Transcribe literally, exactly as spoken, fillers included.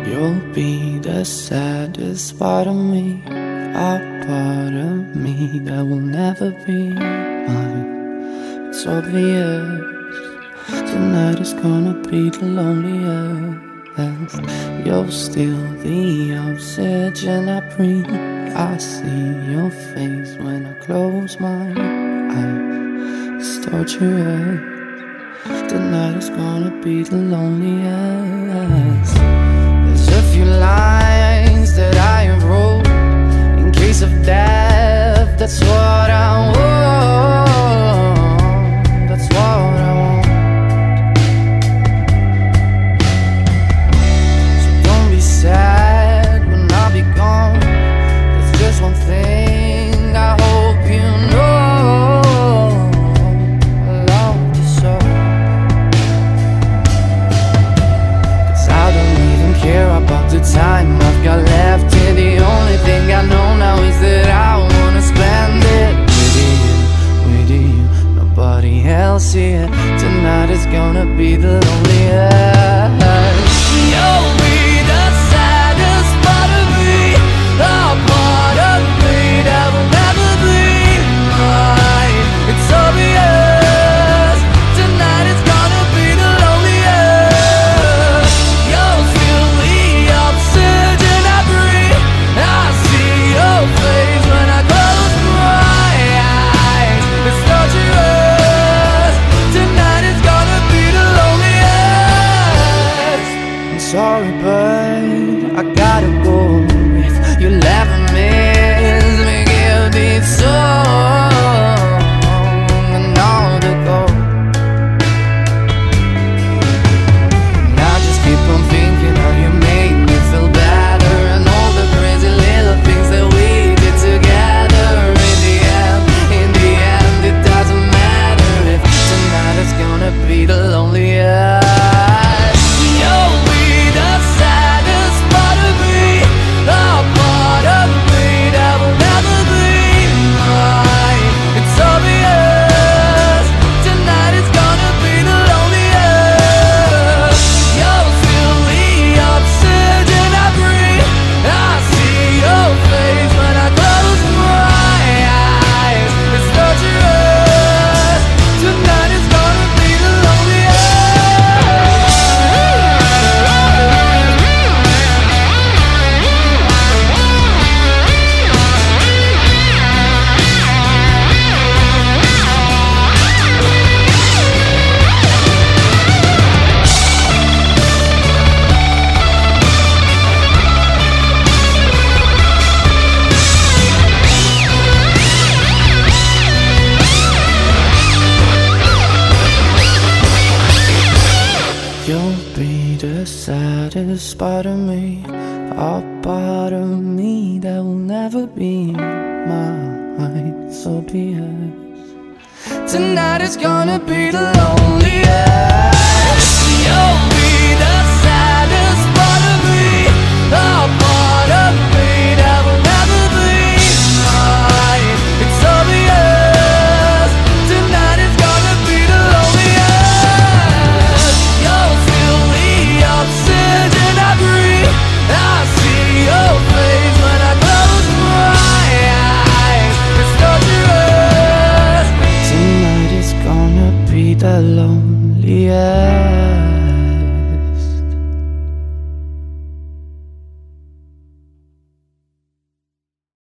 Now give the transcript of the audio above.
You'll be the saddest part of me, a part of me that will never be mine. It's obvious tonight is gonna be the loneliest. You're still the oxygen I breathe. I see your face when I close my eyes. It's torturous. Tonight is gonna be the loneliest. There's a few lines that I have wrote in case of death. That's what I want. That's what I want. So don't be sad when I'll be gone. There's just one thing I hope you know. I love you so. Care about the time I've got left here. The only thing I know now is that I wanna spend it with you, with you, nobody else here. Tonight is gonna be the loneliest. You'll be the saddest part of me, a part of me that will never be mine. It's obvious tonight is gonna be the loneliest. You'll feel the oxygen I breathe. I see your face when I close my eyes. It's torturous. Tonight is gonna be the loneliest. I'm sorry, but I gotta go. If you'll ever miss me, give this song another go. And I just keep on thinking how you make me feel better, and all the crazy little things that we did together. In the end, in the end, it doesn't matter if tonight is gonna be the loneliest. You'll be the saddest part of me, a part of me that will never be mine. It's obvious tonight is gonna be the loneliest. You'll feel the oxygen I breathe. I see your face when I close my eyes. It's torturous. Tonight is gonna be the loneliest. You'll be the saddest part of me, a part of me that will never be mine. So be it. Tonight is gonna be the loneliest.